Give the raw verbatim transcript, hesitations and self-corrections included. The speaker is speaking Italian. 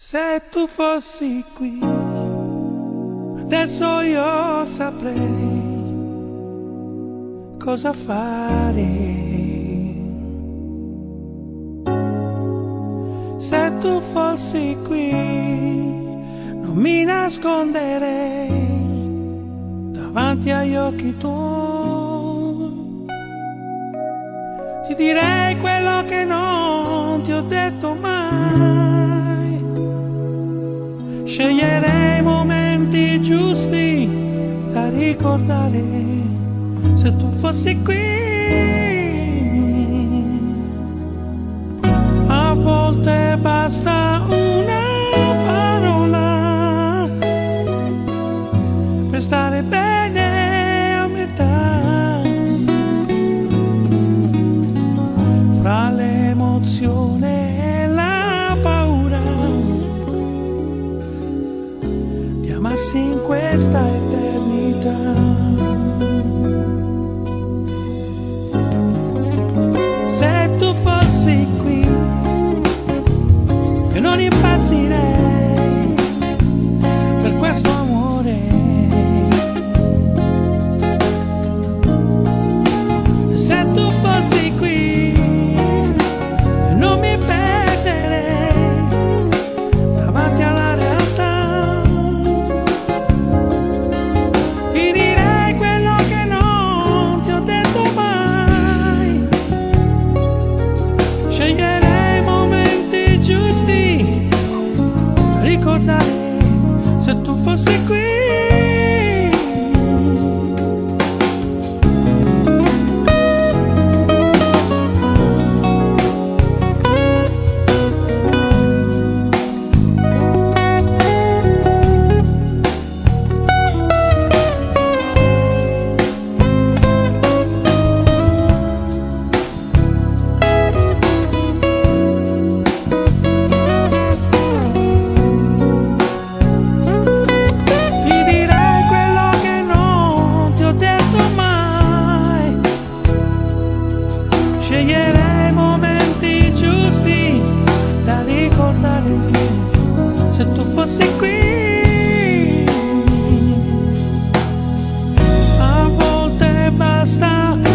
Se tu fossi qui, adesso io saprei cosa fare. Se tu fossi qui, non mi nasconderei davanti agli occhi tuoi. Ti direi quello che non ti ho detto mai. Sceglierei i momenti giusti da ricordare. Se tu fossi qui, a volte basta una parola per stare bene a metà. Fra l'emozione e la paura di amarsi in questa eternità. Se tu fossi qui, io non impazzirei per questo amore. Se tu fossi qui, io non mi perderei davanti alla realtà. Ti direi quello che non ti ho detto mai. Sceglierei i momenti giusti da ricordare. Se tu fossi qui, sceglierei i momenti giusti da ricordare. Se tu fossi qui, a volte basta